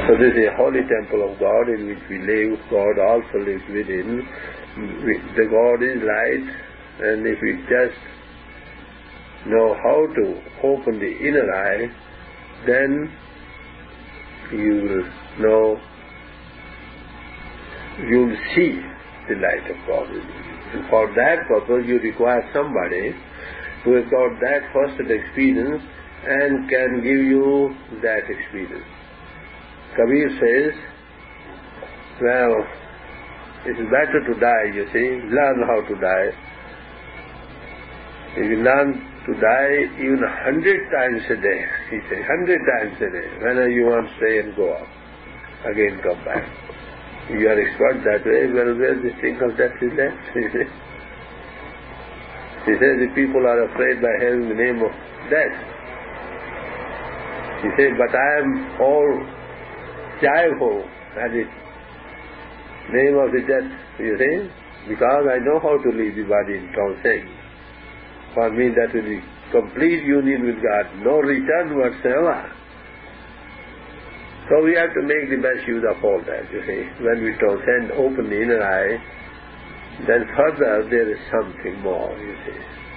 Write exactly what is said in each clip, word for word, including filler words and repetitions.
So this is a holy temple of God in which we live. God also lives within. The God is light, and if we just know how to open the inner eye, then you will know, you will see the light of God within you. And for that purpose you require somebody who has got that first experience and can give you that experience. Kabir says, well, it is better to die, you see, learn how to die. If you learn to die even a hundred times a day, he says, hundred times a day, whenever you want to stay and go up, again come back. If you are expert that way, well, where this thing of death is left? He says the people are afraid by having the name of death. He says, but I am all joyful at the name of the death, you see, because I know how to leave the body in transcend. For me that will be complete union with God, no return whatsoever. So we have to make the best use of all that, you see. When we transcend, open the inner eye, then further there is something more, you see.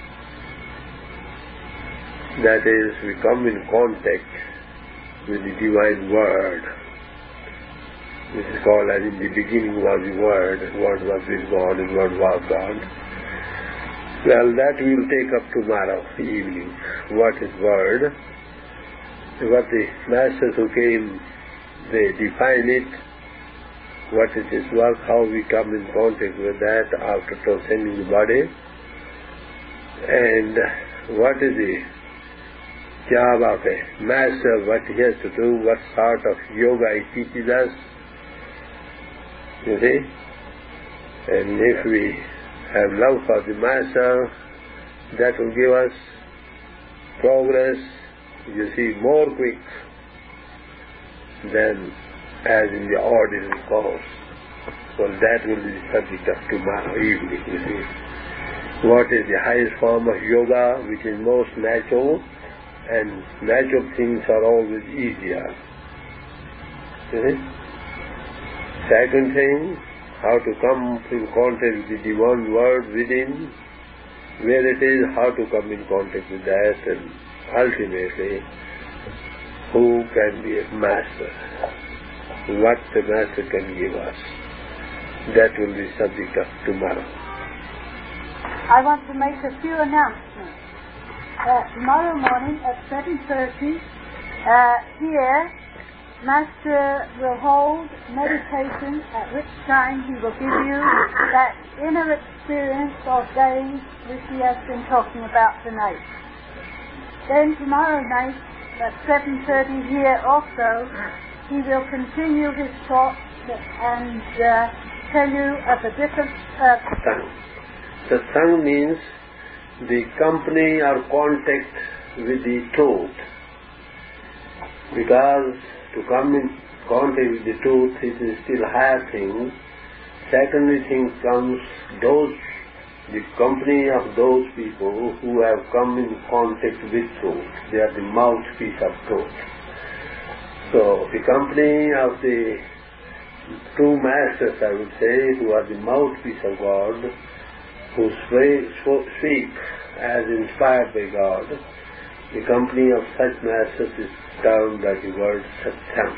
That is, we come in contact with the divine word. This is called as in the beginning was the word, word was with God, and word was God. Well, that we will take up tomorrow evening. What is word? What the masters who came, they define it. What is its work, how we come in contact with that after transcending the body. And what is the job of a master, what he has to do, what sort of yoga he teaches us. You see? And if we have love for the master, that will give us progress, you see, more quick than as in the ordinary course. Well, that will be the subject of tomorrow evening, you see. What is the highest form of yoga, which is most natural, and natural things are always easier. You see? Second thing, how to come in contact with the divine word within, where it is, how to come in contact with that, and ultimately, who can be a master, what the master can give us. That will be subject of tomorrow. I want to make a few announcements. Uh, tomorrow morning at seven thirty, uh, here, Master will hold meditation, at which time he will give you that inner experience of days which he has been talking about tonight. Then tomorrow night at seven thirty here also, he will continue his talk and uh, tell you of the different... Uh, Satsang. Satsang means the company or contact with the truth. Because to come in contact with the truth is still higher thing. Secondly thing comes those, the company of those people who have come in contact with truth. They are the mouthpiece of truth. So the company of the true masters, I would say, who are the mouthpiece of God, who speak as inspired by God, the company of such masters is termed by the word Satsang.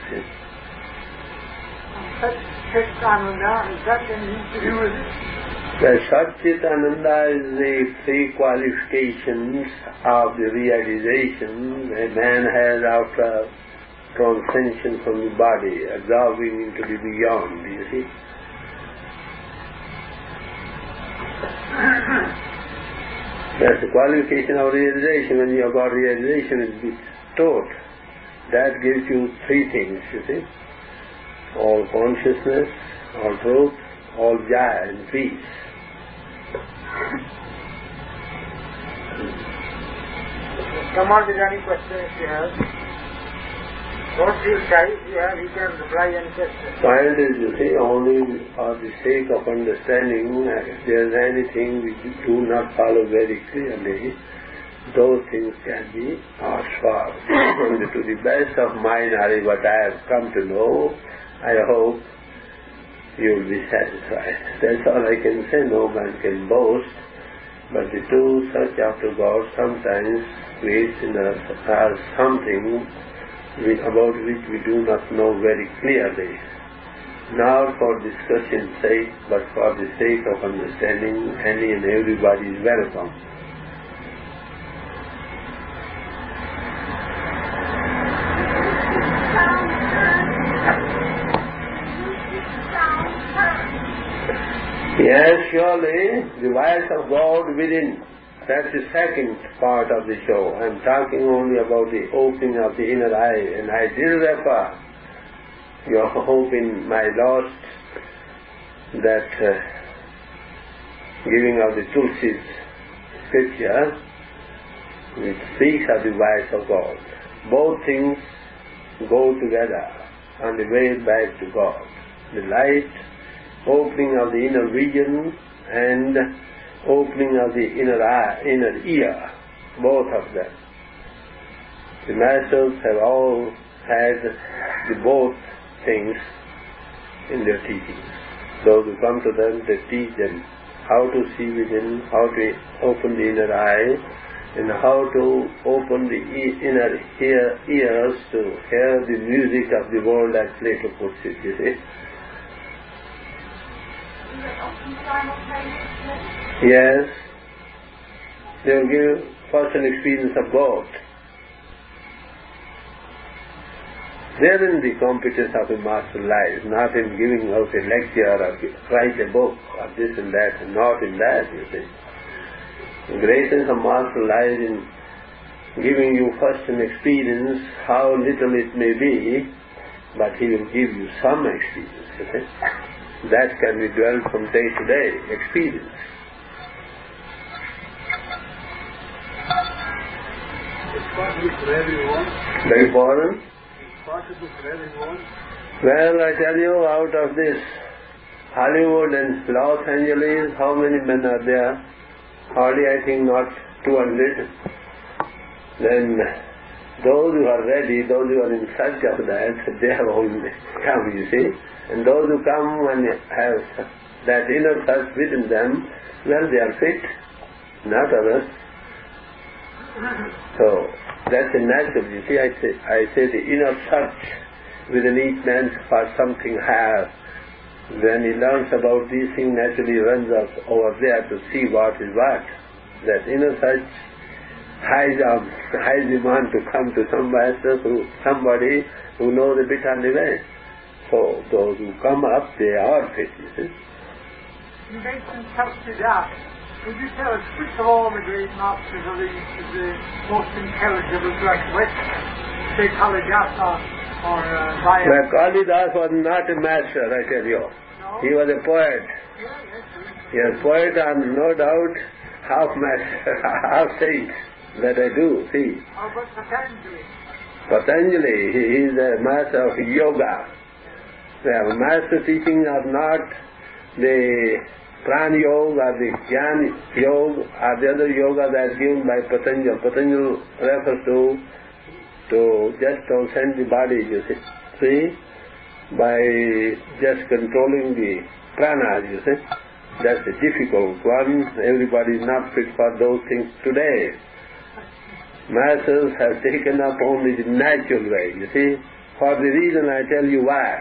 Satchitananda, is that anything to do with it? The Satchitananda is the three qualifications of the realization a man has after transcension from the body, absorbing into the beyond, do you see? That's the qualification of realization. When you have got realization, it is taught. That gives you three things, you see. All consciousness, all truth, all joy and peace. Come on with any questions you have. Don't feel shy. If you have, you can reply any questions. Point is, you see, only for the sake of understanding, if there is anything which you do not follow very clearly, those things can be asked for. And to the best of my knowledge, what I have come to know, I hope you will be satisfied. That's all I can say. No man can boast, but the true search after God sometimes creates in us as something we, about which we do not know very clearly. Not for discussion's sake, but for the sake of understanding, any and everybody is welcome. Yes, surely, the voice of God within. That's the second part of the show. I'm talking only about the opening of the inner eye, and I did refer your hope in my last, that uh, giving of the Tulsi's scripture, which speaks of the voice of God. Both things go together on the way back to God. The light, opening of the inner vision, and opening of the inner eye, inner ear, both of them. The masters have all had the both things in their teachings. Those who come to them, they teach them how to see within, how to open the inner eye, and how to open the inner ear, ears to hear the music of the world, as Plato puts it, you see. Yes, they will give first an experience of God. Therein the competence of a master lies, not in giving out a lecture or write a book or this and that, not in that, you see. The greatness of master lies in giving you first an experience, how little it may be, but he will give you some experience, you see. That can be dwelt from day to day, experience. It's possible for everyone. Very important. It's possible for everyone. Well, I tell you, out of this Hollywood and Los Angeles, how many men are there? Hardly, I think, not two hundred. Then those who are ready, those who are in search of that, they have only come, you see. And those who come and have that inner search within them, well, they are fit, not others. So, that's a natural, you see, I say, I say the inner search within each man for something higher. When he learns about these things, naturally he runs up over there to see what is what. That inner search highs um, highs him on to come to some master, who, somebody who knows a bit on the way. So those who come up, they are fit, you see. You mentioned self-doubt. Would you tell us which of all the great masters of the, the most intelligible to us with? Say Kalidasa or uh, Vaya? Well, Kalidas was not a master, I tell you. No? He was a poet. Yeah, yes, yes. He was a poet and no doubt half master, half saint, that I do, see. How about Patanjali? Patanjali, he is a master of yoga. The master teaching are not the Prana Yoga or the Jnana Yoga or the other yoga that is given by Patanjali. Patanjali refers to to just transcend the body, you see, see, by just controlling the prana, you see. That's a difficult one. Everybody is not fit for those things today. Masters have taken up only the natural way, you see, for the reason I tell you why.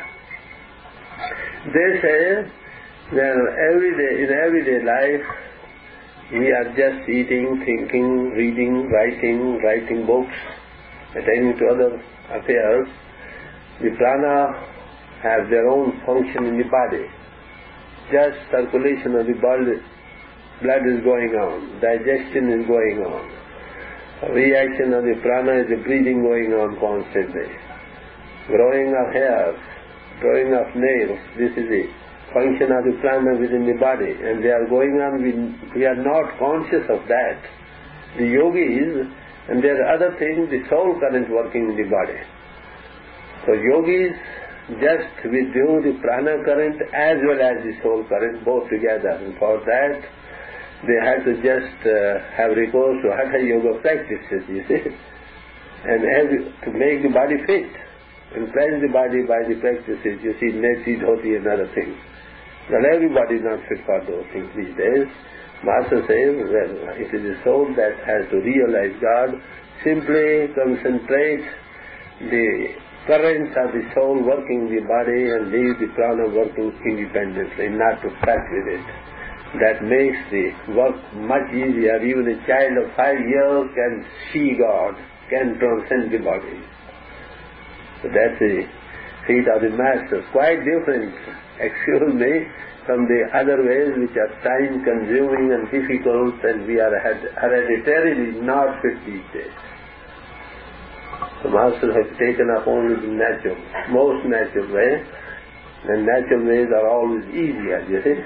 They say that every day, in everyday life, we are just eating, thinking, reading, writing, writing books, attending to other affairs. The prana have their own function in the body. Just circulation of the blood, blood is going on, digestion is going on. Reaction of the prana is the breathing going on constantly. Growing of hairs, growing of nails, this is the function of the prana within the body, and they are going on, we, we are not conscious of that. The yogis, and there are other things, the soul current working in the body. So yogis just withdraw the prana current as well as the soul current, both together, and for that they had to just uh, have recourse to Hatha Yoga practices, you see, and every, to make the body fit and cleanse the body by the practices, you see, neti, dhoti and other things. Well, everybody is not fit for those things these days. Master says, well, it is the soul that has to realize God, simply concentrate the currents of the soul working the body and leave the prana working independently, not to touch with it. That makes the work much easier. Even a child of five years can see God, can transcend the body. So that's the feat of the masters. Quite different, excuse me, from the other ways which are time-consuming and difficult, and we are hereditarily not fit these days. The masters have taken up only the natural, most natural way, and natural ways are always easier, you see.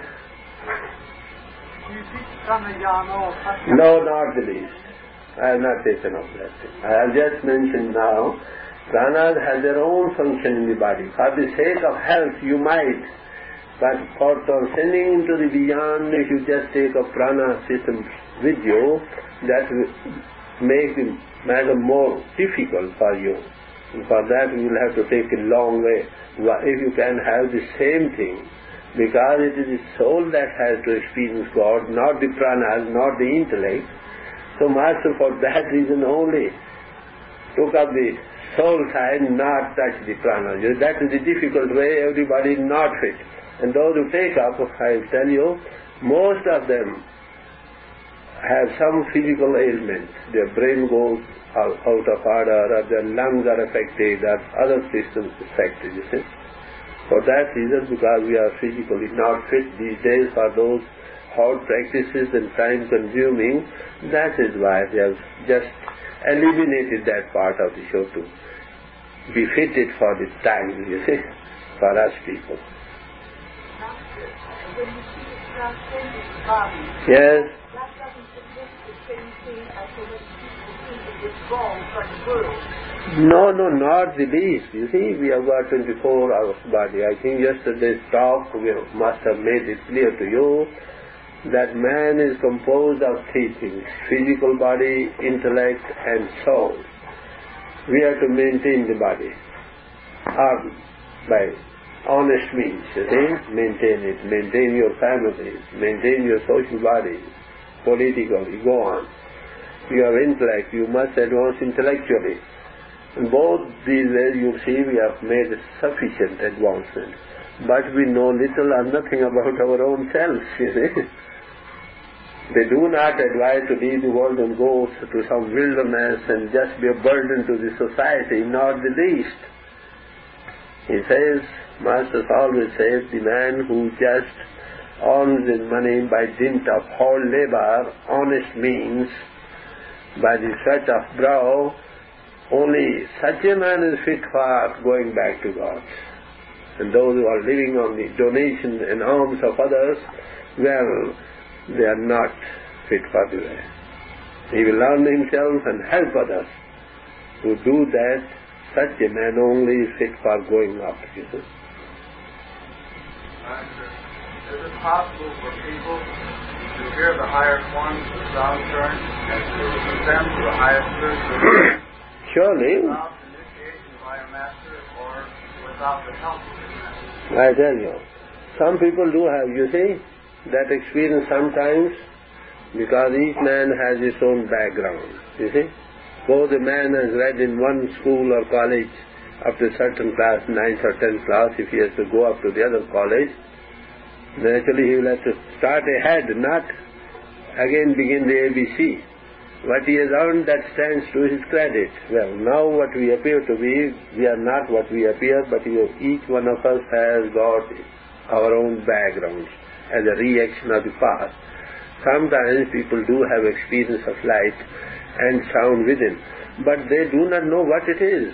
You teach pranayama or pratyahara? No, not the least. I have not taken up that thing. I have just mentioned now, pranas have their own function in the body. For the sake of health, you might, but for transcending into the beyond, if you just take a prana system with you, that will make the matter more difficult for you. And for that, you will have to take a long way. If you can have the same thing, because it is the soul that has to experience God, not the pranas, not the intellect. So Master for that reason only took up the soul side, not touch the pranas. That is the difficult way. Everybody is not fit. And those who take up, I will tell you, most of them have some physical ailment. Their brain goes out of order, or their lungs are affected, or other systems affected, you see. For that reason, because we are physically not fit these days for those hard practices and time-consuming, that is why they have just eliminated that part of the show to be fitted for the time, you see, for us people. When you see it transcending the body, Yes. that doesn't suggest the same thing as when people think it is wrong from the world. No, no, not the least. You see, we have got twenty-four hours body. I think yesterday's talk we must have made it clear to you that man is composed of three things: physical body, intellect, and soul. We have to maintain the body, or by honest means, you see, maintain it, maintain your family, maintain your social body, politically, go on. You have intellect, you must advance intellectually. In both these ways, you see, we have made sufficient advancement. But we know little or nothing about our own selves, you see. They do not advise to leave the world and go to some wilderness and just be a burden to the society, not the least. He says, Masters always says, the man who just earns his money by dint of hard labor, honest means, by the sweat of brow, only such a man is fit for going back to God. And those who are living on the donation and alms of others, well, they are not fit for the way. He will learn himself and help others. To do that, such a man only is fit for going up. You see. Is it possible for people to hear the higher forms of sound current and to ascend to the highest spiritual Surely. without initiation by a master or without the help of a master? I tell you, some people do have, you see, that experience sometimes, because each man has his own background, you see. Suppose a man has read in one school or college up to a certain class, ninth or tenth class, if he has to go up to the other college, naturally he will have to start ahead, not again begin the A B C. What he has earned, that stands to his credit. Well, now what we appear to be, we are not what we appear, but each one of us has got our own backgrounds as a reaction of the past. Sometimes people do have experience of light and sound within, but they do not know what it is.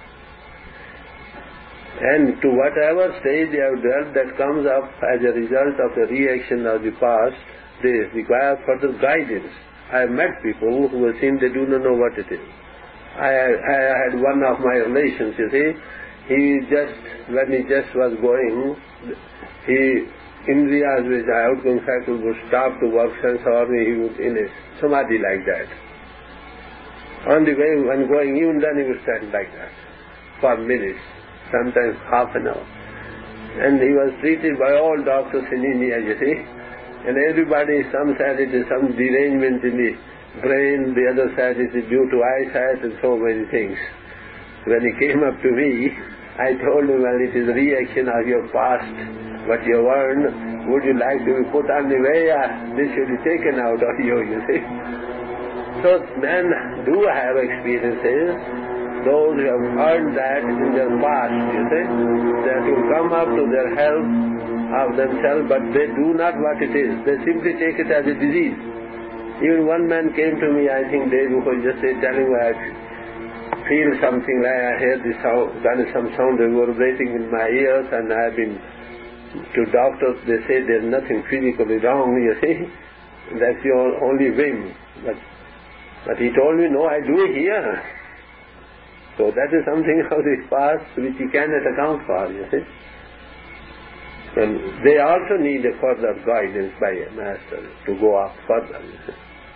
And to whatever stage they have dwelt that comes up as a result of the reaction of the past, they require further guidance. I have met people who have seen they do not know what it is. I, I had one of my relations, you see, he just, when he just was going, he Indriyas, which are outgoing faculties, would stop to work sense organ, he would in a samadhi like that. On the way, when going, even then he would stand like that for minutes, sometimes half an hour. And he was treated by all doctors in India, you see. And everybody, some said it is some derangement in the brain, the other said it is due to eyesight and so many things. When he came up to me, I told him, well, it is a reaction of your past, what you earned. Would you like to be put on the way? Uh, this should be taken out of you, you see. So men do have experiences. Those who have earned that in their past, you see, that will come up to their help of themselves, but they do not what it is. They simply take it as a disease. Even one man came to me, I think, day before, just telling me, I feel something like I hear this sound, done some sound reverberating in my ears, and I have been to doctors, they say there's nothing physically wrong, you see. That's your only whim. But, but he told me, no, I do hear. So that is something of the past which he cannot account for, you see. And they also need a further guidance by a master to go up further, you see.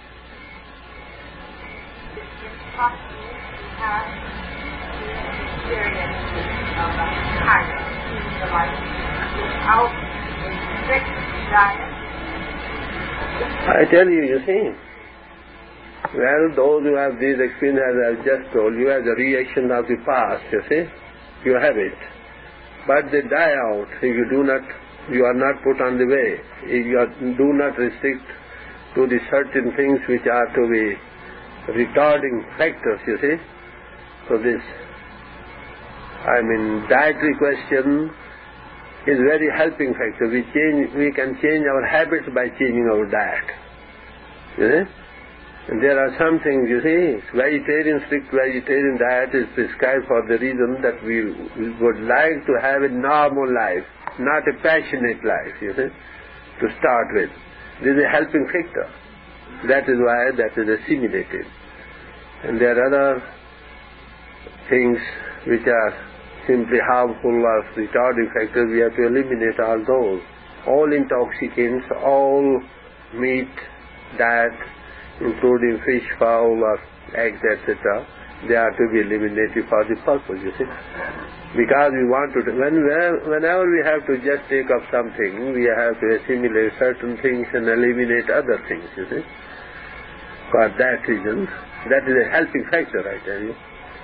I tell you, you see, well, those who have these experiences, as I just told you, as a reaction of the past, you see, you have it. But they die out if you do not, you are not put on the way. If you are, do not restrict to the certain things which are to be retarding factors, you see. So this, I mean, dietary question is very helping factor. We change, we can change our habits by changing our diet. You see? And there are some things, you see, vegetarian, strict vegetarian diet is prescribed for the reason that we, we would like to have a normal life, not a passionate life, you see, to start with. This is a helping factor. That is why that is assimilated. And there are other things which are simply harmful or retarding factors. We have to eliminate all those. All intoxicants, all meat, diet, including fish, fowl, or eggs, et cetera, they are to be eliminated for the purpose, you see. Because we want to, when, whenever we have to just take up something, we have to assimilate certain things and eliminate other things, you see. For that reason, that is a helping factor, I tell you.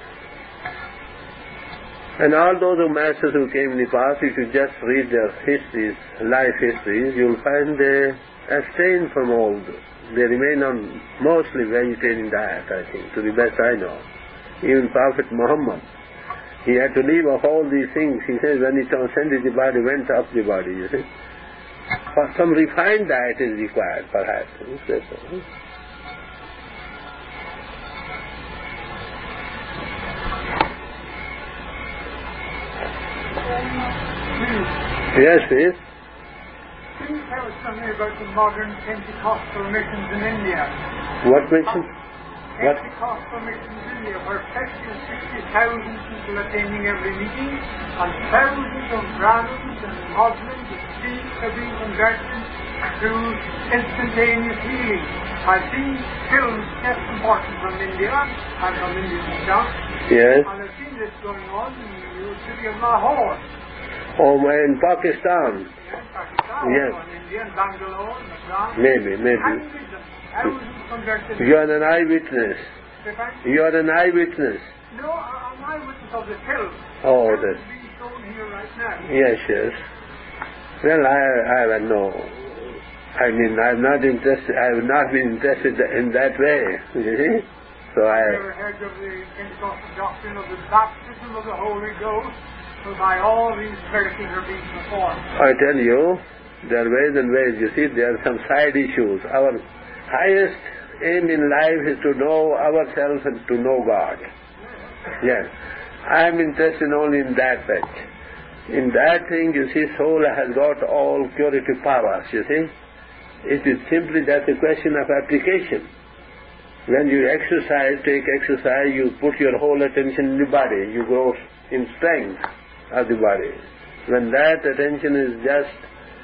And all those masters who came in the past, if you just read their histories, life histories, you will find they abstain from all this. They remain on mostly vegetarian diet, I think, to the best I know. Even Prophet Muhammad, he had to leave off all these things. He says when he transcended the body, went up the body, you see. For some refined diet is required, perhaps. Yes, please. Can you tell us something about the modern Pentecostal missions in India? What mission? What? Pentecostal missions in India, where fifty or sixty thousand people attending every meeting, and thousands of Brahmins and Muslims and Sikhs are being converted to instantaneous healing. I've seen films just important from India and from Indian stuff. Yes. And I've seen this going on in the city of Lahore. Oh, in Pakistan. Yes, Pakistan, Yes. in India, and Bangalore, and Assam. Maybe, maybe. Hundreds of thousands converted. You are an eyewitness. If You are an eyewitness. No, I'm eyewitness of the film. Oh, It's that. being shown here right now. Yes, yes. Well, I, I have no. I mean, I'm not interested. I have not been interested in that way. You see? So I. Have you ever heard of the Pentecostal doctrine of the baptism of the Holy Ghost, whereby all these miracles are being performed? I tell you, there are ways and ways. You see, there are some side issues. Our highest aim in life is to know ourselves and to know God. Yes. I am interested only in that fact. In that thing, you see, soul has got all curative powers, you see. It is simply that a question of application. When you exercise, take exercise, you put your whole attention in the body. You grow in strength of the body. When that attention is just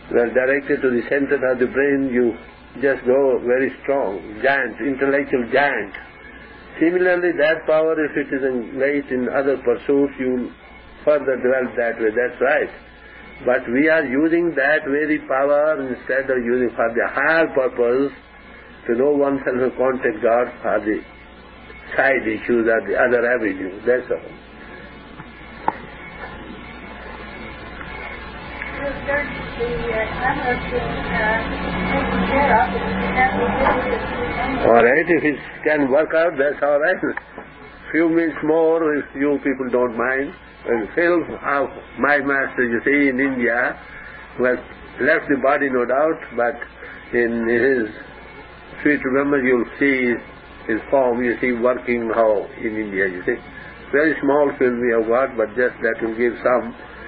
well directed to the center of the brain, you just go very strong, giant, intellectual giant. Similarly, that power, if it is engaged in other pursuits, you will further develop that way. That's right. But we are using that very power instead of using for the higher purpose to know oneself and contact God for the side issues or the other avenues. That's all. All right, if it can work out, that's all right. Few minutes more, if you people don't mind. And Phil, uh, my master, you see, in India, who has left the body, no doubt, but in his sweet remembrance, you'll see his form, you see, working how in India, you see. Very small film we have got, but just that will give some.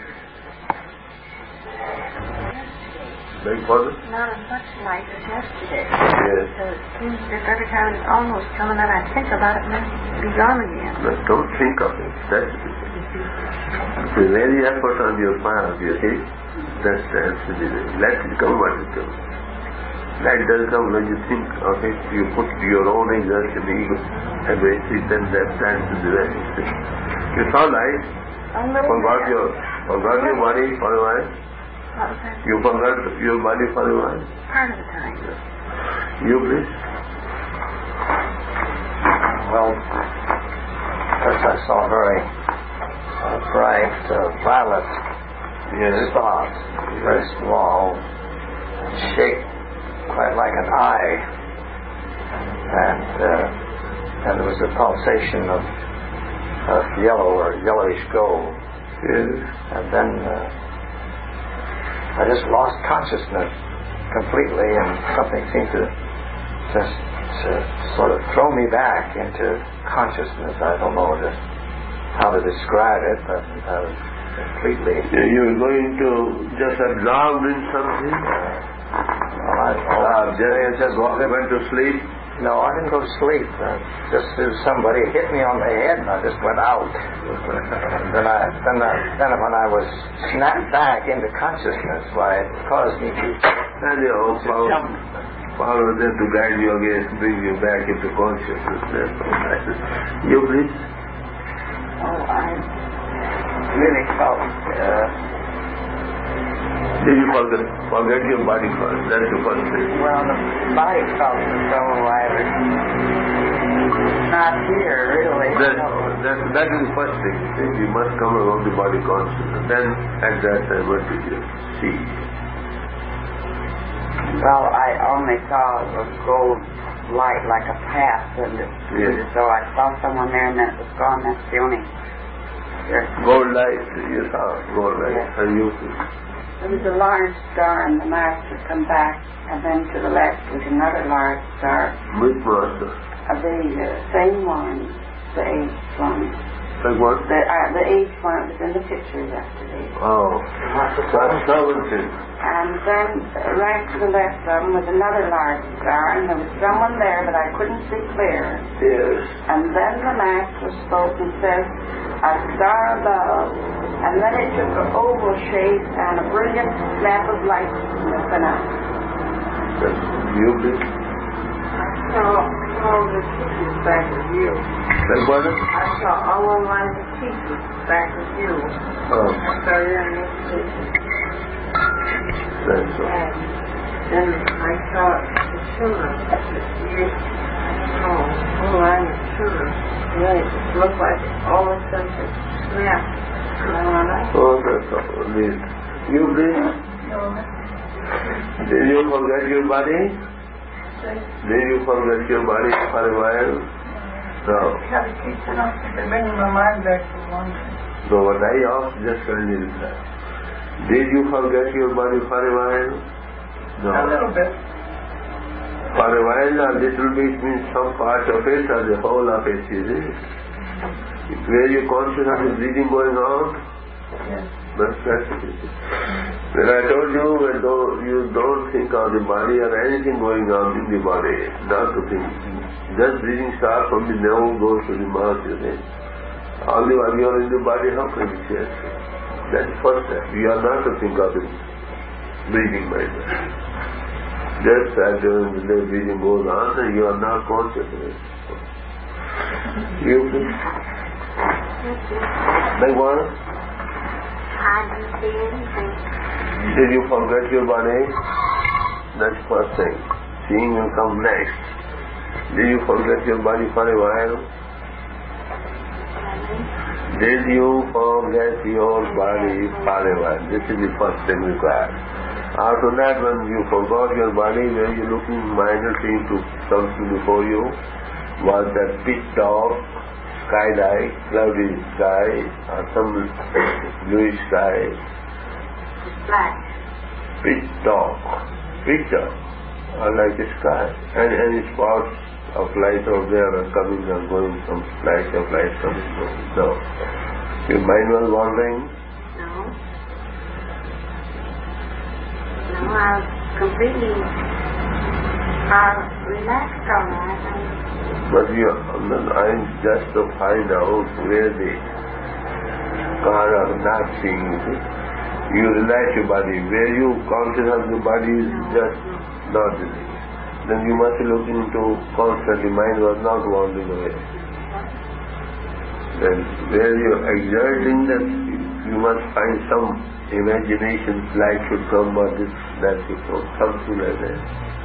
Not as much light as yesterday. Yes. So it seems that every time it's almost coming out, I think about it and then be gone again. But don't think of it. That's it. The very effort on your part, you see, that's the answer. Let it come what it comes. Light does come when you think of it, you put your own exertion, ego, and then that stands to the rest. It's all right. Forgot your, forgot your body for a while. You forgot your body for a while? Part of the time. You please? Well, first I saw very uh, bright uh, violet yes. spots, very small, shaped quite like an eye, and uh, and there was a pulsation of, of yellow or yellowish gold. Yes. And then uh, I just lost consciousness completely, and something seemed to just to sort of throw me back into consciousness. I don't know just how to describe it, but I was completely... You were going to just absorb in something? Well, I, well, uh, just, just went to sleep? No, I didn't go to sleep. Uh, just as somebody hit me on the head, and I just went out. And then I, then I, then when I was snapped back into consciousness, why it caused me to, and you know, to power, jump. Power then to guide you again, bring you back into consciousness. That's all right. You please? Oh, I really felt... Uh, Did you forget, forget your body first? That's the first thing. Well, the body felt as though I was not here, really. That, that, that is the first thing. You see. You must come around the body consciousness. Then, at that time, what did you see? Well, I only saw a gold light like a path, and it yes. was as though I saw someone there and then it was gone. That's the only... Gold light, you saw gold light. Yes. And you... There was a large star, and the master come back, and then to the left was another large star. Which master? Uh, the uh, same one, the eighth one. Like what? The, uh, the eighth one was in the picture yesterday. Oh, that's seventeen. And then uh, right to the left of him was another large star, and there was someone there that I couldn't see clear. Yes. And then the master spoke and said, "A star above." And then it took an oval shape and a brilliant snap of light went out. You please? I saw all the pieces back of you. Like what? I saw all of my pieces back of you. Oh. I saw your pieces. That's all. And then I saw the children. You, oh, oh, I'm the children. They looked like all of them had snapped. Oh, that's all. You please? Did you forget your body? Did you forget your body for a while? No. I keep bringing my mind back to one thing. So what I asked, just kindly reply. Did you forget your body for a while? No. A little bit. For a while, a little bit means some part of it or the whole of it, is it? Where you conscious of the breathing going out? Yes. That's, that's it. When I told you, when though you don't think of the body or anything going on in the body, not to think. Just breathing starts from the nose, goes to the mouth, you think. Only while you are in the body, how can you change? That's the first step. You are not to think of it. breathing mind. Just as the breathing goes on, and you are not conscious of it. You please? Like what? I didn't see anything. Did you forget your body? That's first thing. Seeing will come next. Did you forget your body for a while? Did you forget your body for a while? This is the first thing required. After that, when you forgot your body, were you looking mindlessly into something before you? Was that pitch dark, sky light, cloudy sky, or some bluish sky? Black. Pitch dark, picture, or like a sky. And any spots of light out there are coming and going, some flash of light coming and going. No. Your mind was wandering? No. No, I was completely uh, relaxed all right. But you I just to find out where the car are not seeing you. You relax your body. Where you conscious of the body is just not there. Then you must be looking into constantly. Mind was not wandering away. Then where you are exerting that, you must find some imagination, light should come or this, that should come, something like that.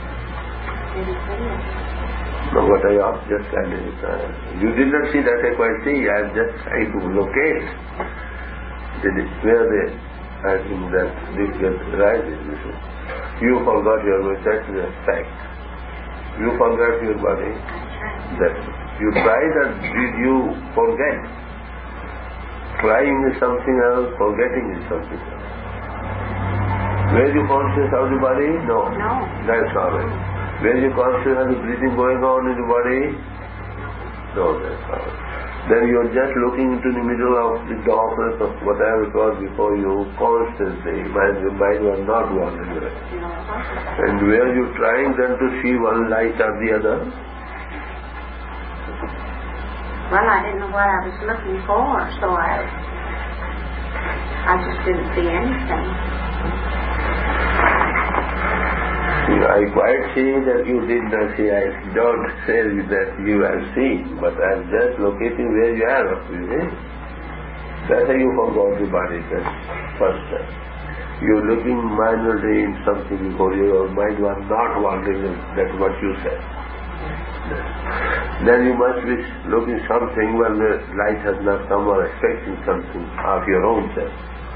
No, what I asked just kind of, uh, you did not see that I quite see. I am just trying to locate did it, where they, I think that this gets rises. You forgot your body, that is a fact. You forgot your body. That you tried and did you forget? Trying is something else, forgetting is something else. Were you conscious of the body? No. No. That's all right. Were you conscious of the breathing going on in the body? No, that's all right. Then you are just looking into the middle of the darkness of whatever it was before you constantly. Your mind was not wandering away. And were you trying then to see one light or the other? Well, I didn't know what I was looking for, so I I just didn't see anything. I quite see that you did not see. I don't say that you have seen, but I am just locating where you are. You see? That's how you forgot the body. That's first step. You're looking minorly in something before your mind was not wandering. That's what you said. Then you must be looking something when the light has not come or expecting something of your own self.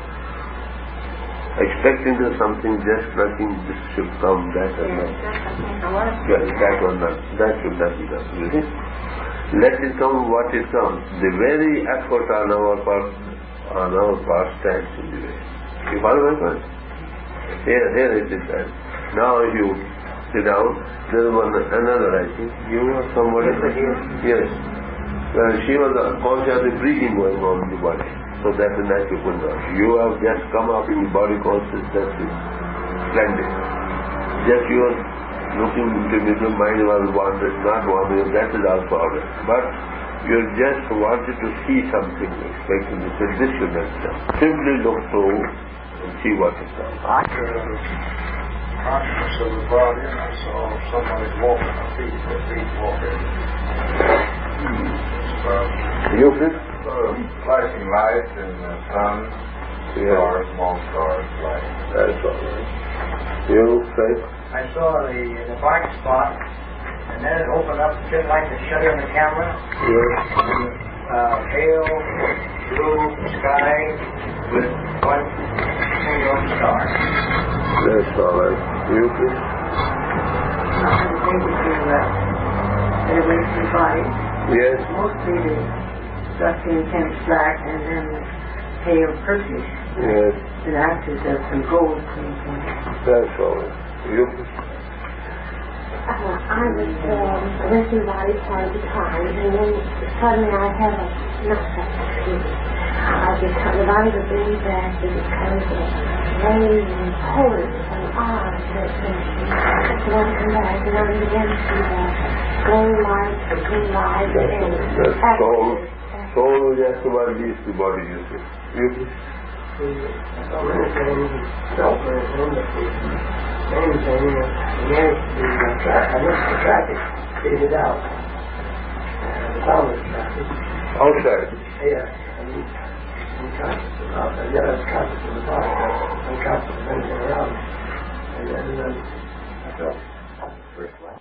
Expecting to something, just nothing, this should come, that or not. Yeah, that or not. That should not be done. You see? Let it come what it comes. The very effort on our part, on our part stands in the way. You follow my point? Here, here it is that. Now you sit down, there is one another, I think. You or somebody here? Yes. Well, she was conscious of the breathing going on in the body. So that's a natural phenomenon. You have just come up in the body conscious, that's it. Splendid. Just you are looking into the mind was wandering, not wandering, that is also alright. But you just wanted to see something, expecting to say this should not be done. Simply look through and see what is done. Consciousness of the body, and I saw somebody walking, a feet, a feet walking. You feel? Uh, flashing light in the sun, stars, small stars, light. That's all right. You, Frank? I saw the the black spot, and then it opened up just like the shutter in the camera. Yes. And uh, pale blue sky with one single star. That's all right. You, please? I was able to uh, get away from the body. Yes. Mostly the dusty intense black and then pale purplish. Yes. And after there's some gold coming from it. That's all right. You, please? Uh, I was uh, resting body part of the time, and then suddenly I had a not that feeling. I just the body was really bad, it was kind of rain and cold and odd. And so I come back and I began to see that glowing light, the green light, and That's soul. Soul is just about these two bodies, you see. You please? we saw many things and felt many things, but the main thing was we managed to uh, track, I missed the traffic, figured it out. And the found the traffic. Outside? Yeah, and we unconscious about that. Yeah, I was conscious in the body, but unconscious of anything around me. And then um, I felt first one.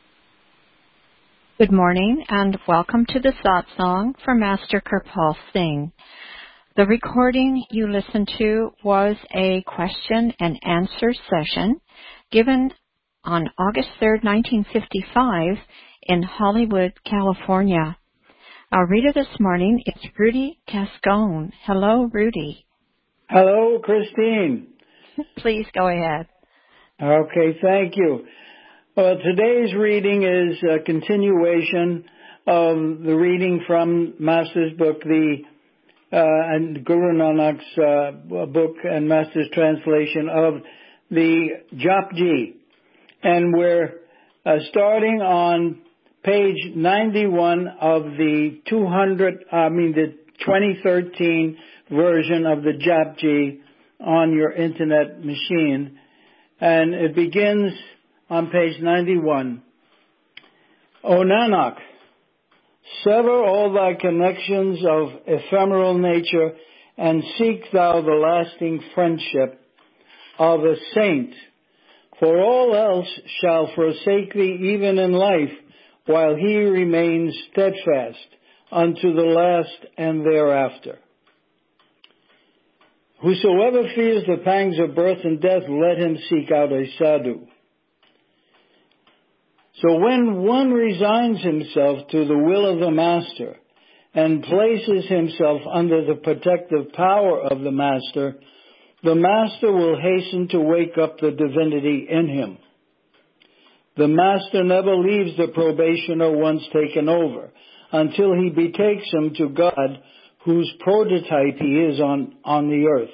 Good morning and welcome to the Sat Song for Master Kirpal Singh. The recording you listened to was a question and answer session given on August third, nineteen fifty-five in Hollywood, California. Our reader this morning is Rudy Cascone. Hello, Rudy. Hello, Christine. Please go ahead. Okay, thank you. Well, today's reading is a continuation of the reading from Master's book, the uh, and Guru Nanak's uh, book and Master's translation of the Japji, and we're uh, starting on page ninety-one of the two hundred, I mean the twenty thirteen version of the Japji on your internet machine, and it begins on page ninety-one. O Nanak, sever all thy connections of ephemeral nature and seek thou the lasting friendship of a saint, for all else shall forsake thee even in life, while he remains steadfast unto the last and thereafter. Whosoever fears the pangs of birth and death, let him seek out a sadhu. So when one resigns himself to the will of the Master and places himself under the protective power of the Master, the Master will hasten to wake up the divinity in him. The Master never leaves the probationer once taken over until he betakes him to God, whose prototype he is on, on the earth.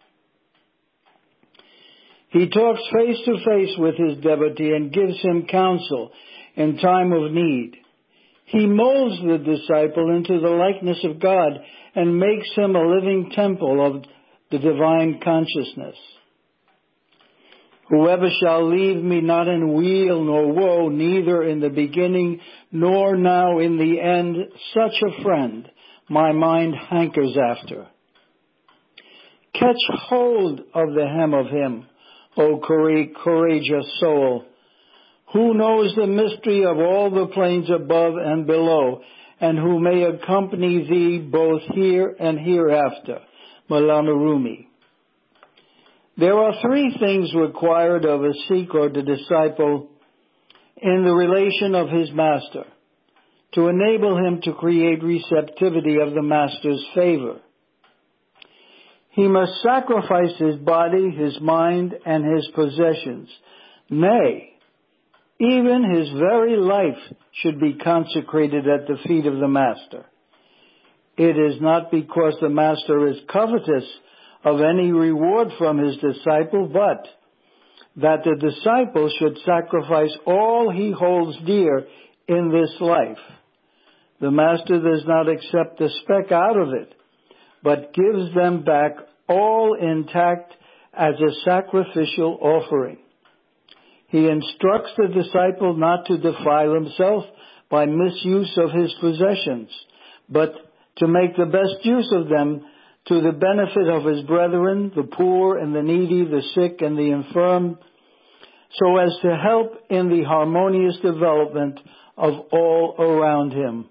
He talks face to face with his devotee and gives him counsel in time of need. He molds the disciple into the likeness of God and makes him a living temple of the divine consciousness. Whoever shall leave me not in weal nor woe, neither in the beginning nor now in the end, such a friend my mind hankers after. Catch hold of the hem of him, O courageous soul, who knows the mystery of all the planes above and below, and who may accompany thee both here and hereafter. Maulana Rumi. There are three things required of a Sikh or the disciple in the relation of his master to enable him to create receptivity of the master's favor. He must sacrifice his body, his mind, and his possessions. Nay, even his very life should be consecrated at the feet of the Master. It is not because the Master is covetous of any reward from his disciple, but that the disciple should sacrifice all he holds dear in this life. The Master does not accept a speck out of it, but gives them back all intact as a sacrificial offering. He instructs the disciple not to defile himself by misuse of his possessions, but to make the best use of them to the benefit of his brethren, the poor and the needy, the sick and the infirm, so as to help in the harmonious development of all around him.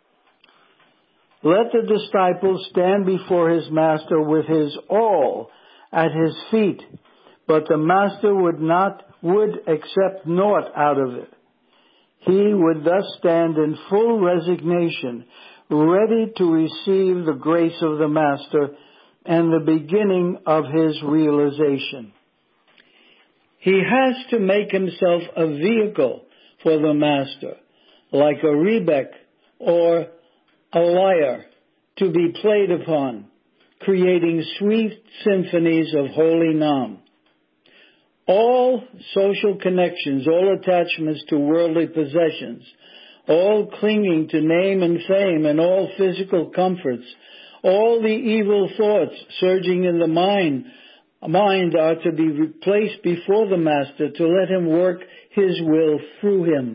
Let the disciple stand before his master with his all at his feet, but the master would not, would accept naught out of it. He would thus stand in full resignation, ready to receive the grace of the master and the beginning of his realization. He has to make himself a vehicle for the master, like a rebeck or a lyre, to be played upon, creating sweet symphonies of holy Nam. All social connections, all attachments to worldly possessions, all clinging to name and fame, and all physical comforts All the evil thoughts surging in the mind, mind are to be replaced before the Master to let him work his will through him.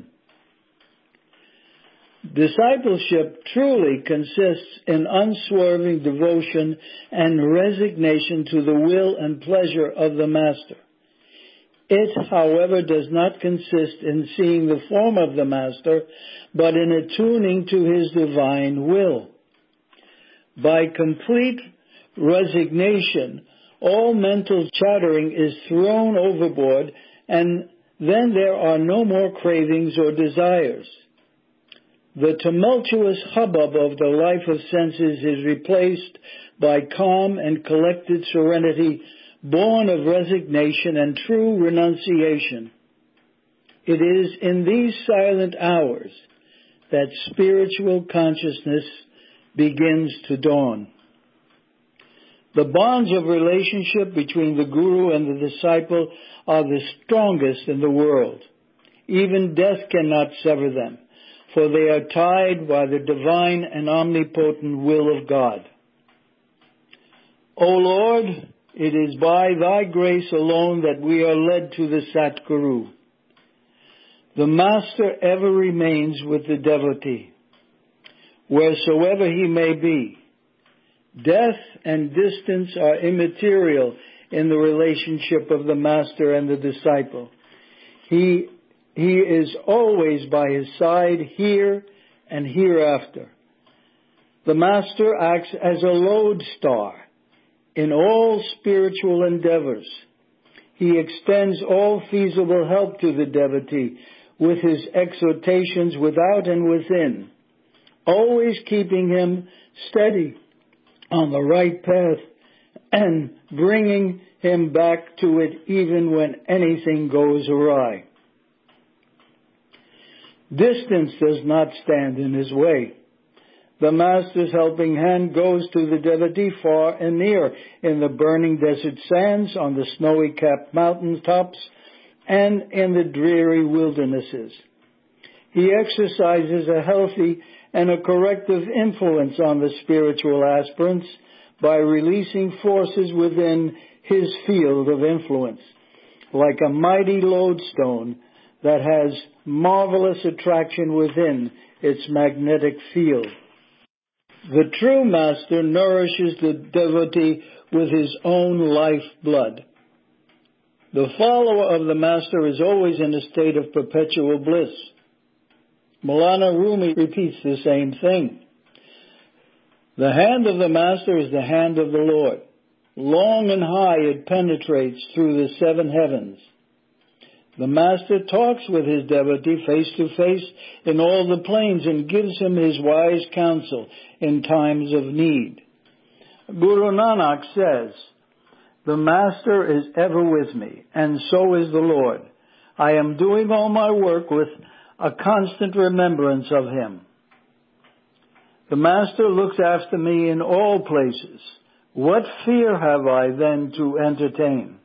Discipleship truly consists in unswerving devotion and resignation to the will and pleasure of the Master. It, however, does not consist in seeing the form of the Master, but in attuning to his divine will. By complete resignation, all mental chattering is thrown overboard, and then there are no more cravings or desires. The tumultuous hubbub of the life of senses is replaced by calm and collected serenity, born of resignation and true renunciation. It is in these silent hours that spiritual consciousness begins to dawn. The bonds of relationship between the Guru and the disciple are the strongest in the world. Even death cannot sever them, for they are tied by the divine and omnipotent will of God. O Lord, it is by thy grace alone that we are led to the Satguru. The Master ever remains with the devotee, wheresoever he may be. Death and distance are immaterial in the relationship of the Master and the disciple. He, he is always by his side here and hereafter. The Master acts as a lodestar in all spiritual endeavors. He extends all feasible help to the devotee with his exhortations without and within, always keeping him steady on the right path and bringing him back to it even when anything goes awry. Distance does not stand in his way. The Master's helping hand goes to the devotee far and near, in the burning desert sands, on the snowy-capped mountain tops, and in the dreary wildernesses. He exercises a healthy and a corrective influence on the spiritual aspirants by releasing forces within his field of influence, like a mighty lodestone that has marvelous attraction within its magnetic field. The true Master nourishes the devotee with his own life blood. The follower of the Master is always in a state of perpetual bliss. Maulana Rumi repeats the same thing. The hand of the Master is the hand of the Lord. Long and high it penetrates through the seven heavens. The Master talks with his devotee face to face in all the planes and gives him his wise counsel in times of need. Guru Nanak says, "The Master is ever with me, and so is the Lord. I am doing all my work with a constant remembrance of him. The Master looks after me in all places. What fear have I then to entertain?"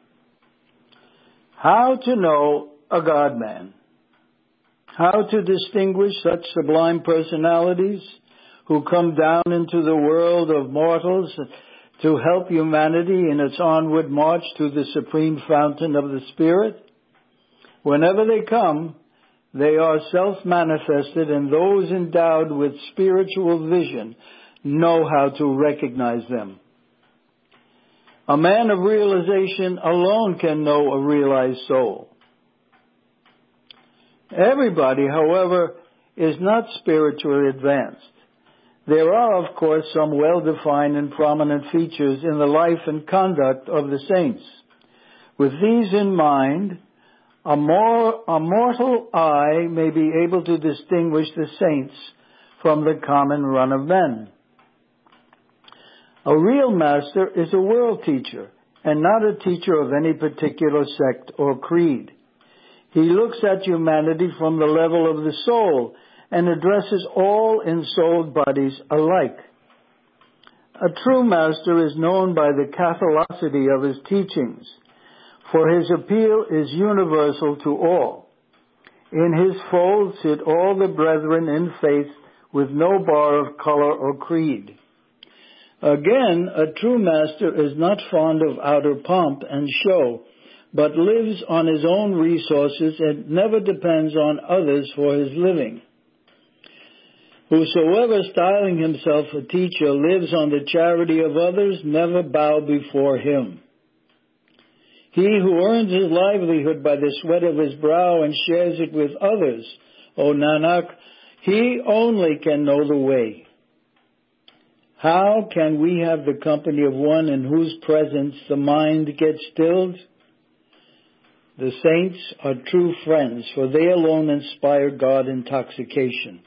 How to know a God-man? How to distinguish such sublime personalities who come down into the world of mortals to help humanity in its onward march to the supreme fountain of the Spirit? Whenever they come, they are self-manifested, and those endowed with spiritual vision know how to recognize them. A man of realization alone can know a realized soul. Everybody, however, is not spiritually advanced. There are, of course, some well-defined and prominent features in the life and conduct of the saints. With these in mind, a, more, a mortal eye may be able to distinguish the saints from the common run of men. A real master is a world teacher, and not a teacher of any particular sect or creed. He looks at humanity from the level of the soul and addresses all ensouled bodies alike. A true master is known by the catholicity of his teachings, for his appeal is universal to all. In his fold sit all the brethren in faith with no bar of color or creed. Again, a true master is not fond of outer pomp and show, but lives on his own resources and never depends on others for his living. Whosoever, styling himself a teacher, lives on the charity of others, never bow before him. He who earns his livelihood by the sweat of his brow and shares it with others, O Nanak, he only can know the way. How can we have the company of one in whose presence the mind gets stilled? The saints are true friends, for they alone inspire God intoxication.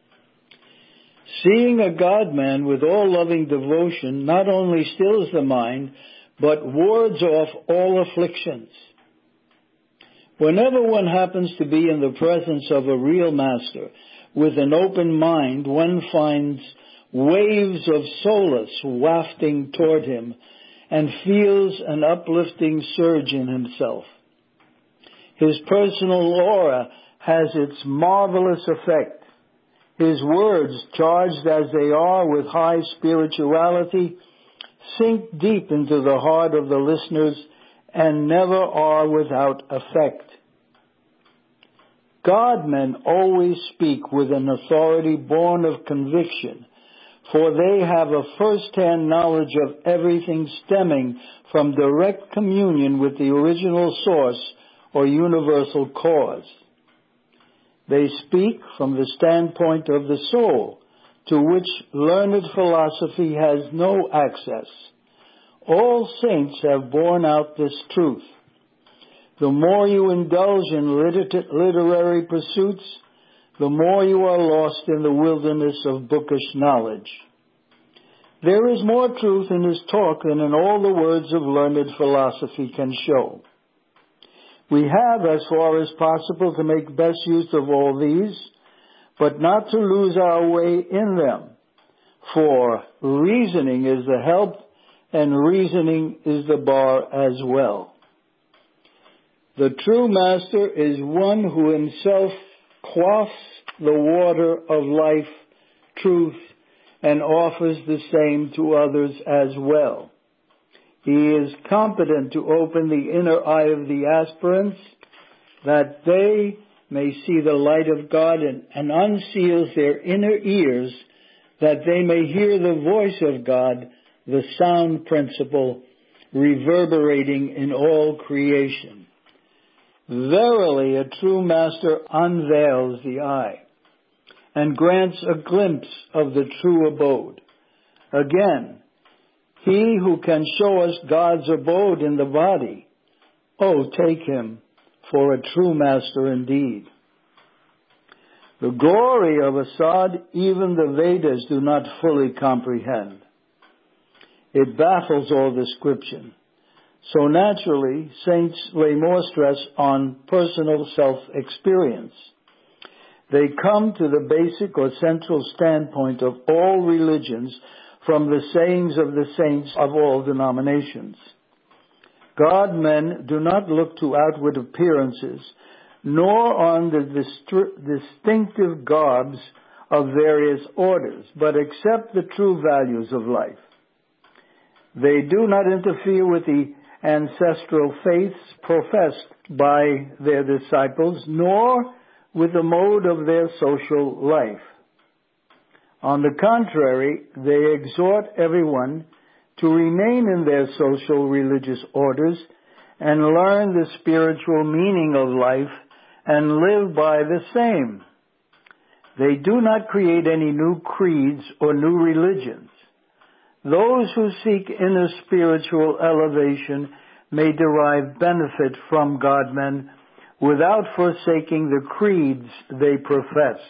Seeing a God-man with all loving devotion not only stills the mind, but wards off all afflictions. Whenever one happens to be in the presence of a real master, with an open mind, one finds waves of solace wafting toward him and feels an uplifting surge in himself. His personal aura has its marvelous effect. His words, charged as they are with high spirituality, sink deep into the heart of the listeners and never are without effect. God-men always speak with an authority born of conviction, for they have a first-hand knowledge of everything stemming from direct communion with the original source or universal cause. They speak from the standpoint of the soul, to which learned philosophy has no access. All saints have borne out this truth. The more you indulge in liter- literary pursuits, the more you are lost in the wilderness of bookish knowledge. There is more truth in his talk than in all the words of learned philosophy can show. We have, as far as possible, to make best use of all these, but not to lose our way in them. For reasoning is the help, and reasoning is the bar as well. The true master is one who himself quaffs the water of life, truth, and offers the same to others as well. He is competent to open the inner eye of the aspirants, that they may see the light of God, and, and unseals their inner ears, that they may hear the voice of God, the sound principle, reverberating in all creation. Verily, a true master unveils the eye, and grants a glimpse of the true abode. Again, he who can show us God's abode in the body, oh, take him for a true master indeed. The glory of Asad, even the Vedas do not fully comprehend. It baffles all description. So naturally, saints lay more stress on personal self-experience. They come to the basic or central standpoint of all religions from the sayings of the saints of all denominations. God-men do not look to outward appearances, nor on the dist- distinctive garbs of various orders, but accept the true values of life. They do not interfere with the ancestral faiths professed by their disciples, nor with the mode of their social life. On the contrary, they exhort everyone to remain in their social religious orders and learn the spiritual meaning of life and live by the same. They do not create any new creeds or new religions. Those who seek inner spiritual elevation may derive benefit from God-men without forsaking the creeds they profess.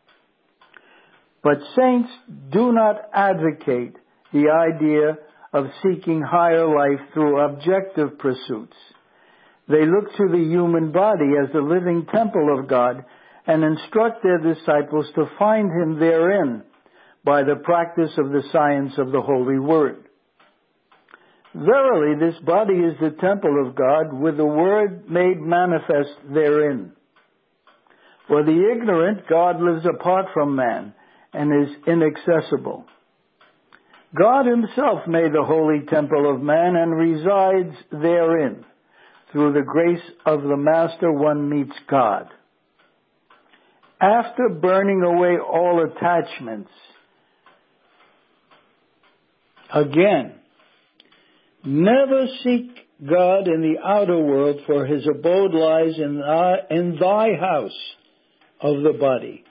But saints do not advocate the idea of seeking higher life through objective pursuits. They look to the human body as the living temple of God and instruct their disciples to find him therein by the practice of the science of the Holy Word. Verily, this body is the temple of God, with the Word made manifest therein. For the ignorant, God lives apart from man and is inaccessible. God himself made the holy temple of man and resides therein. Through the grace of the Master, one meets God. After burning away all attachments, again, never seek God in the outer world, for his abode lies in thy, in thy house of the body.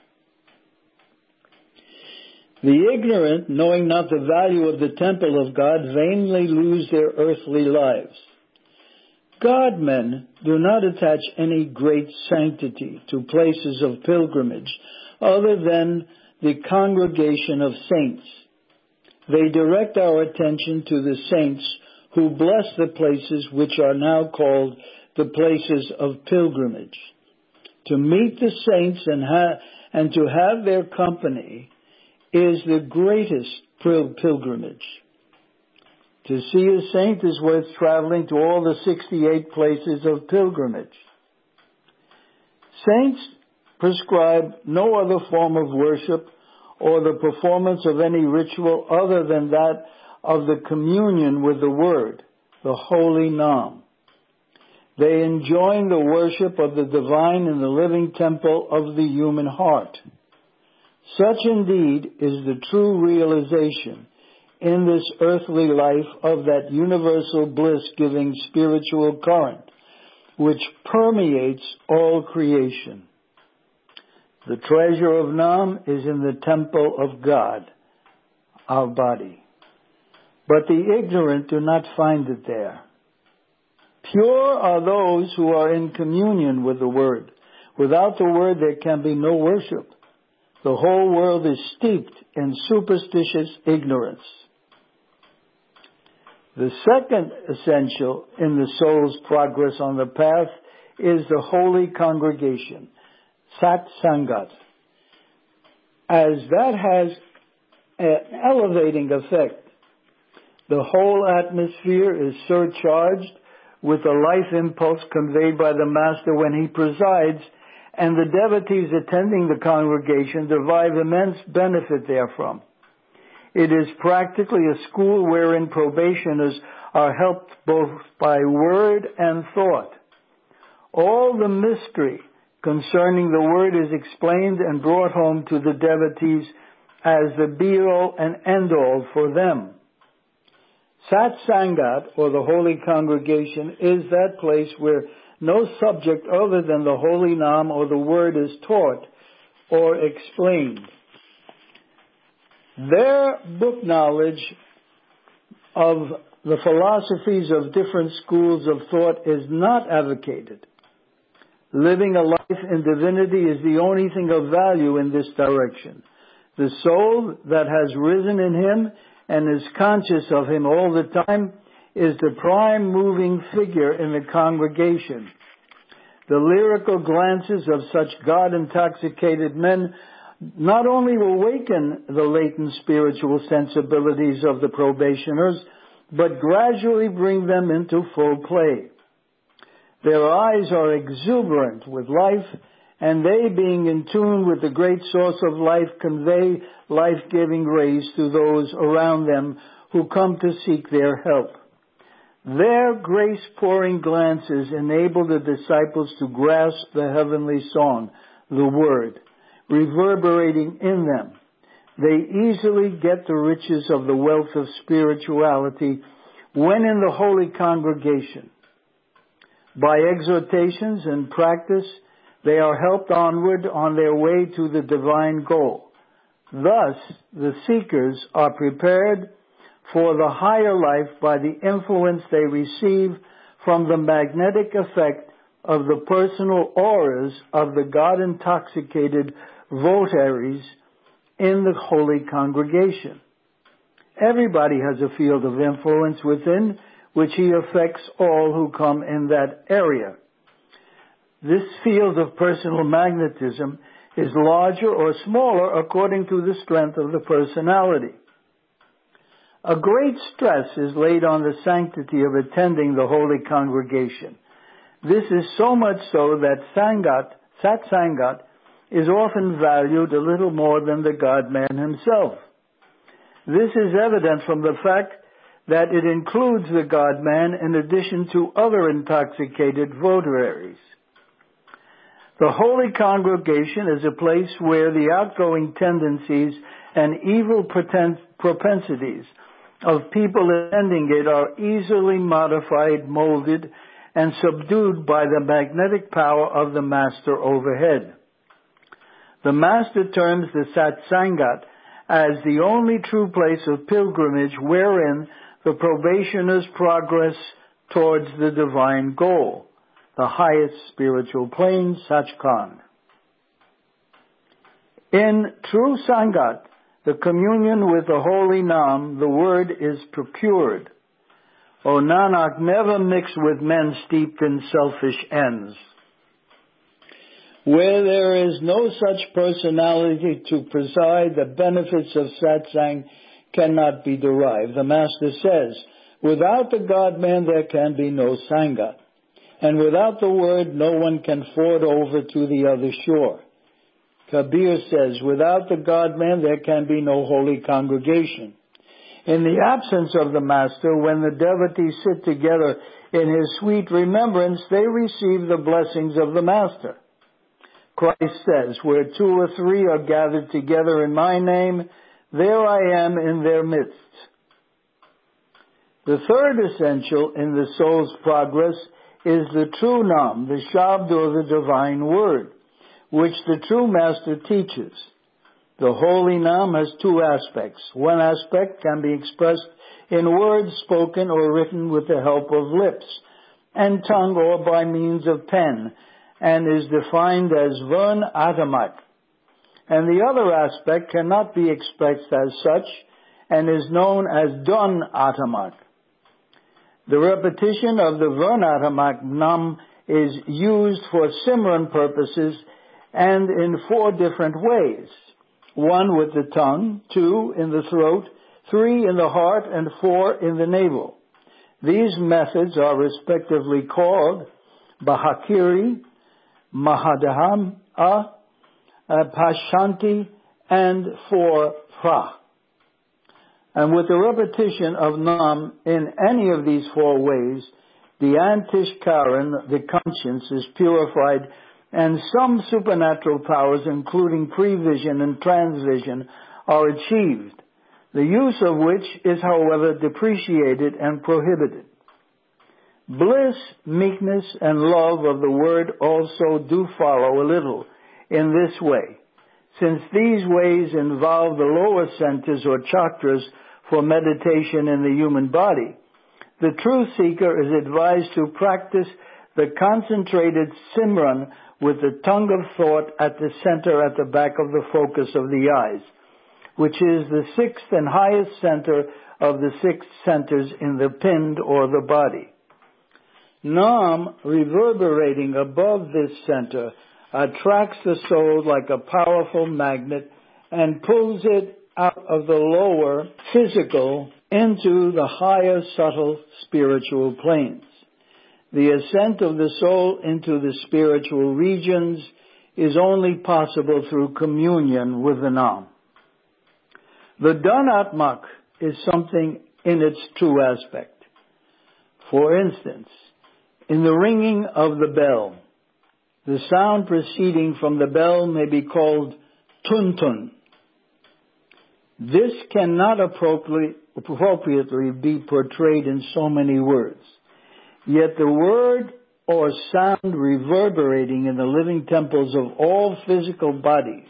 The ignorant, knowing not the value of the temple of God, vainly lose their earthly lives. God-men do not attach any great sanctity to places of pilgrimage other than the congregation of saints. They direct our attention to the saints who bless the places which are now called the places of pilgrimage. To meet the saints and, ha- and to have their company is the greatest pil- pilgrimage. To see a saint is worth traveling to all the sixty-eight places of pilgrimage. Saints prescribe no other form of worship or the performance of any ritual other than that of the communion with the Word, the Holy Nam. They enjoin the worship of the divine in the living temple of the human heart. Such indeed is the true realization in this earthly life of that universal bliss-giving spiritual current which permeates all creation. The treasure of Nam is in the temple of God, our body. But the ignorant do not find it there. Pure are those who are in communion with the Word. Without the Word there can be no worship. The whole world is steeped in superstitious ignorance. The second essential in the soul's progress on the path is the holy congregation, Sat Sangat, as that has an elevating effect. The whole atmosphere is surcharged with the life impulse conveyed by the Master when he presides, and the devotees attending the congregation derive immense benefit therefrom. It is practically a school wherein probationers are helped both by word and thought. All the mystery concerning the Word is explained and brought home to the devotees as the be-all and end-all for them. Sat Sangat, or the Holy Congregation, is that place where no subject other than the Holy Nam or the Word is taught or explained. Their book knowledge of the philosophies of different schools of thought is not advocated. Living a life in divinity is the only thing of value in this direction. The soul that has risen in him and is conscious of him all the time is the prime moving figure in the congregation. The lyrical glances of such God-intoxicated men not only awaken the latent spiritual sensibilities of the probationers, but gradually bring them into full play. Their eyes are exuberant with life, and they, being in tune with the great source of life, convey life-giving rays to those around them who come to seek their help. Their grace-pouring glances enable the disciples to grasp the heavenly song, the Word, reverberating in them. They easily get the riches of the wealth of spirituality when in the holy congregation. By exhortations and practice, they are helped onward on their way to the divine goal. Thus, the seekers are prepared for the higher life by the influence they receive from the magnetic effect of the personal auras of the God-intoxicated votaries in the holy congregation. Everybody has a field of influence within which he affects all who come in that area. This field of personal magnetism is larger or smaller according to the strength of the personality. A great stress is laid on the sanctity of attending the holy congregation. This is so much so that Sangat, Sat Sangat, is often valued a little more than the God-man himself. This is evident from the fact that it includes the God-man in addition to other intoxicated votaries. The holy congregation is a place where the outgoing tendencies and evil propensities of people attending it are easily modified, molded, and subdued by the magnetic power of the Master overhead. The Master terms the Satsangat as the only true place of pilgrimage wherein the probationers progress towards the divine goal, the highest spiritual plane, Sachkhand. In true Sangat, the communion with the holy Nam, the word is procured. O Nanak, never mix with men steeped in selfish ends. Where there is no such personality to preside, the benefits of satsang cannot be derived. The Master says, without the God-man there can be no Sangha. And without the word, no one can ford over to the other shore. Kabir says, without the God-man, there can be no holy congregation. In the absence of the Master, when the devotees sit together in his sweet remembrance, they receive the blessings of the Master. Christ says, where two or three are gathered together in my name, there I am in their midst. The third essential in the soul's progress is the true Nam, the Shabd or the divine word, which the true Master teaches. The holy Nam has two aspects. One aspect can be expressed in words spoken or written with the help of lips and tongue or by means of pen, and is defined as Varn Atamak. And the other aspect cannot be expressed as such and is known as Dun Atamak. The repetition of the Varnatamak Nam is used for Simran purposes and in four different ways. One with the tongue, two in the throat, three in the heart, and four in the navel. These methods are respectively called Bahakiri, Mahadaham, A, Pashanti, and four Pra. And with the repetition of Nam in any of these four ways, the Antishkaran, the conscience, is purified, and some supernatural powers, including prevision and transvision, are achieved, the use of which is, however, depreciated and prohibited. Bliss, meekness, and love of the word also do follow a little in this way, since these ways involve the lower centers or chakras for meditation in the human body. The true seeker is advised to practice the concentrated Simran with the tongue of thought at the center at the back of the focus of the eyes, which is the sixth and highest center of the six centers in the pind or the body. Nam, reverberating above this center, attracts the soul like a powerful magnet and pulls it out of the lower physical into the higher subtle spiritual planes. The ascent of the soul into the spiritual regions is only possible through communion with the Nam. The Dhanatmak is something in its true aspect. For instance, in the ringing of the bell, the sound proceeding from the bell may be called tuntun. This cannot appropriately, appropriately be portrayed in so many words. Yet the word or sound reverberating in the living temples of all physical bodies,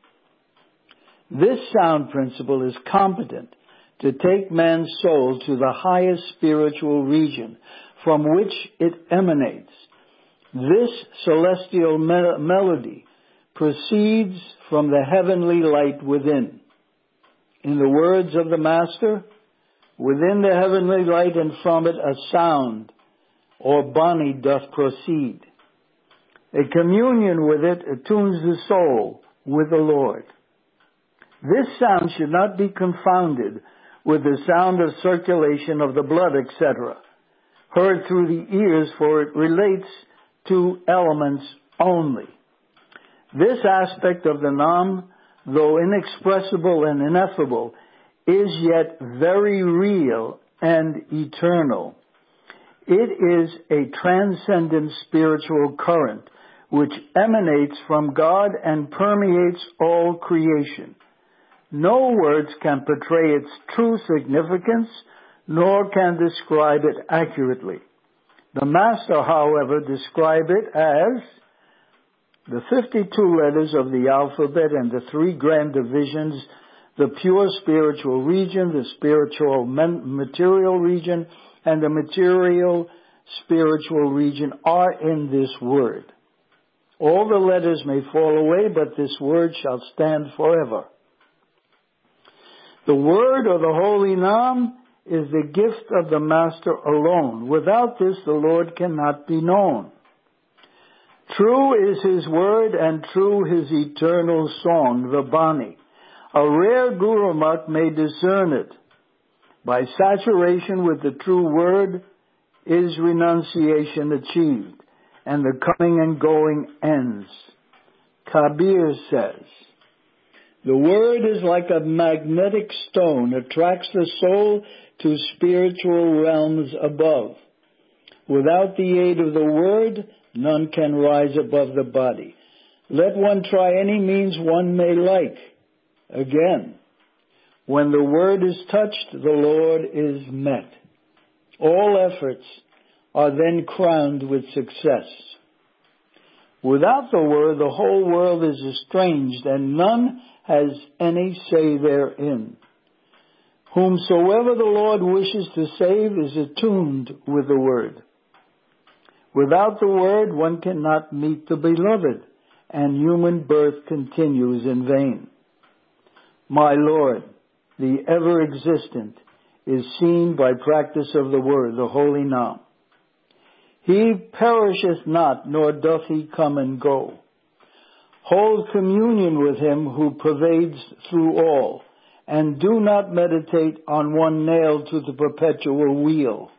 this sound principle is competent to take man's soul to the highest spiritual region from which it emanates. This celestial me- melody proceeds from the heavenly light within. In the words of the Master, within the heavenly light and from it a sound, or Bani, doth proceed. A communion with it attunes the soul with the Lord. This sound should not be confounded with the sound of circulation of the blood, et cetera, heard through the ears, for it relates to elements only. This aspect of the Nam, though inexpressible and ineffable, is yet very real and eternal. It is a transcendent spiritual current which emanates from God and permeates all creation. No words can portray its true significance, nor can describe it accurately. The Master, however, described it as the fifty-two letters of the alphabet and the three grand divisions, the pure spiritual region, the spiritual material region, and the material spiritual region are in this word. All the letters may fall away, but this word shall stand forever. The word or the holy Nam is the gift of the Master alone. Without this, the Lord cannot be known. True is his word and true his eternal song, the Bani. A rare Guru Mukh may discern it. By saturation with the true word is renunciation achieved, and the coming and going ends. Kabir says, the word is like a magnetic stone, attracts the soul to spiritual realms above. Without the aid of the word, none can rise above the body. Let one try any means one may like. Again, when the word is touched, the Lord is met. All efforts are then crowned with success. Without the word, the whole world is estranged, and none has any say therein. Whomsoever the Lord wishes to save is attuned with the word. Without the word, one cannot meet the beloved, and human birth continues in vain. My Lord, the ever-existent, is seen by practice of the word, the holy Nam. He perisheth not, nor doth he come and go. Hold communion with him who pervades through all, and do not meditate on one nailed to the perpetual wheel.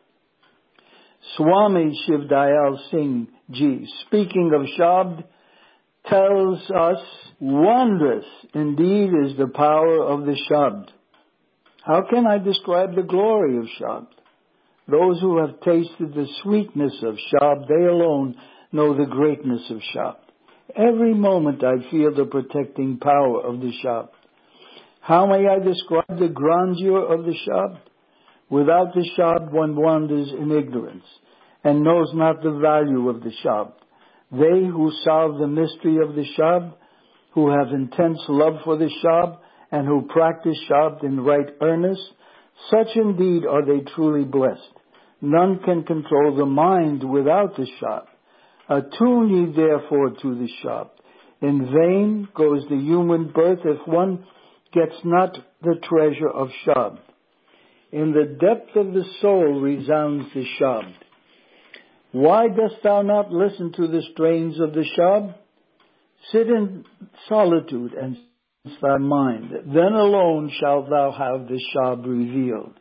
Swami Shiv Dayal Singh Ji, speaking of Shabd, tells us, wondrous indeed is the power of the Shabd. How can I describe the glory of Shabd? Those who have tasted the sweetness of Shabd, they alone know the greatness of Shabd. Every moment I feel the protecting power of the Shabd. How may I describe the grandeur of the Shabd? Without the Shabd, one wanders in ignorance and knows not the value of the Shabd. They who solve the mystery of the Shabd, who have intense love for the Shabd, and who practice Shabd in right earnest, such indeed are they truly blessed. None can control the mind without the Shabd. Attune ye therefore to the Shabd. In vain goes the human birth if one gets not the treasure of Shabd. In the depth of the soul resounds the Shabd. Why dost thou not listen to the strains of the Shabd? Sit in solitude and sense thy mind. Then alone shalt thou have the Shabd revealed.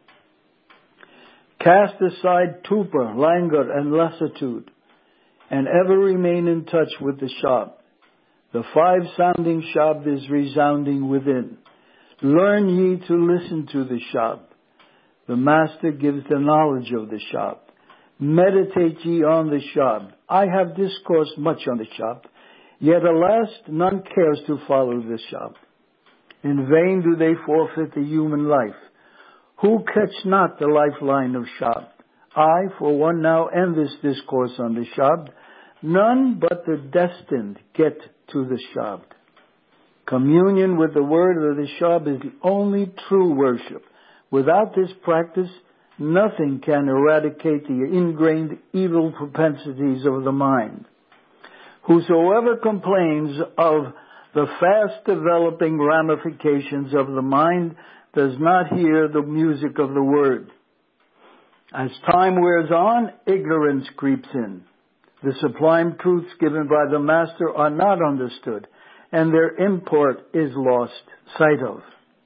Cast aside torpor, languor, and lassitude, and ever remain in touch with the Shabd. The five-sounding Shabd is resounding within. Learn ye to listen to the Shabd. The Master gives the knowledge of the Shabd. Meditate ye on the Shabd. I have discoursed much on the Shabd, yet alas, none cares to follow the Shabd. In vain do they forfeit the human life. Who catch not the lifeline of Shabd? I, for one, now end this discourse on the Shabd. None but the destined get to the Shabd. Communion with the word of the Shabd is the only true worship. Without this practice, nothing can eradicate the ingrained evil propensities of the mind. Whosoever complains of the fast developing ramifications of the mind does not hear the music of the word. As time wears on, ignorance creeps in. The sublime truths given by the Master are not understood, and their import is lost sight of.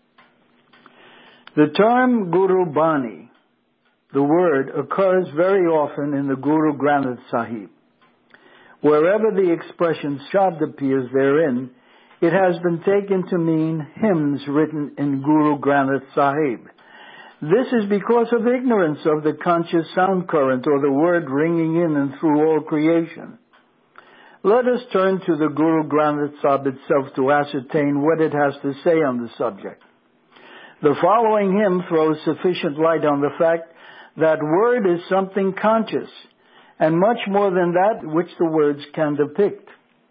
The term Guru Bani, the word, occurs very often in the Guru Granth Sahib. Wherever the expression Shabd appears therein, it has been taken to mean hymns written in Guru Granth Sahib. This is because of ignorance of the conscious sound current or the word ringing in and through all creation. Let us turn to the Guru Granth Sahib itself to ascertain what it has to say on the subject. The following hymn throws sufficient light on the fact that word is something conscious, and much more than that which the words can depict.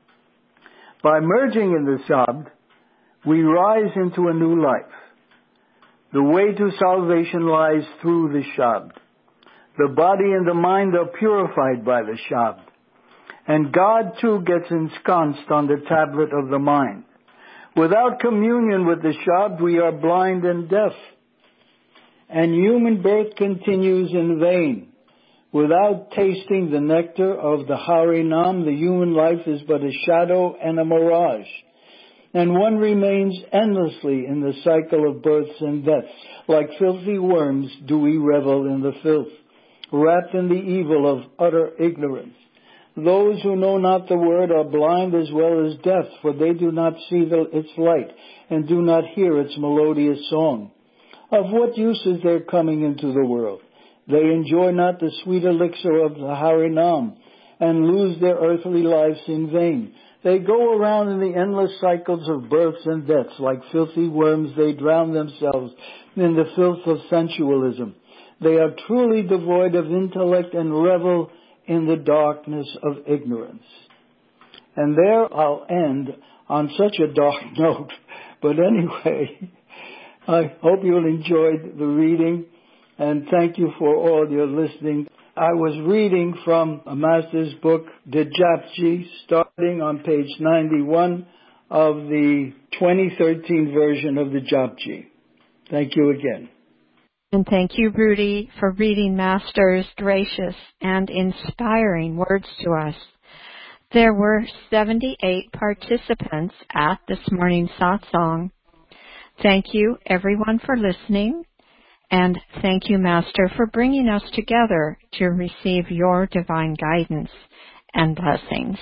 By merging in the Shabd, we rise into a new life. The way to salvation lies through the Shabd. The body and the mind are purified by the Shabd. And God too gets ensconced on the tablet of the mind. Without communion with the Shabd, we are blind and deaf. And human birth continues in vain. Without tasting the nectar of the Harinam, the human life is but a shadow and a mirage. And one remains endlessly in the cycle of births and deaths. Like filthy worms do we revel in the filth, wrapped in the evil of utter ignorance. Those who know not the word are blind as well as deaf, for they do not see the, its light and do not hear its melodious song. Of what use is their coming into the world? They enjoy not the sweet elixir of the Harinam and lose their earthly lives in vain. They go around in the endless cycles of births and deaths. Like filthy worms, they drown themselves in the filth of sensualism. They are truly devoid of intellect and revel in the darkness of ignorance. And there I'll end on such a dark note. But anyway, I hope you'll enjoy the reading, and thank you for all your listening. I was reading from a master's book, the Japji, starting on page ninety-one of the twenty thirteen version of the Japji. Thank you again. And thank you, Rudy, for reading Master's gracious and inspiring words to us. There were seventy-eight participants at this morning's satsang. Thank you, everyone, for listening. And thank you, Master, for bringing us together to receive your divine guidance and blessings.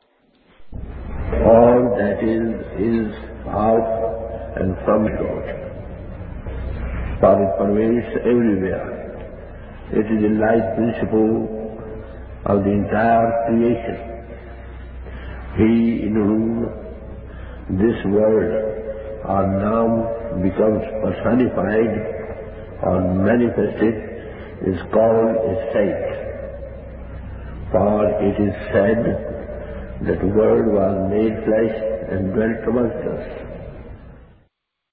All that is, is of and from God. For it pervades everywhere. It is the life principle of the entire creation. He in whom this world or Nam becomes personified or manifested is called a saint. For it is said that the Word was made flesh and dwelt amongst us.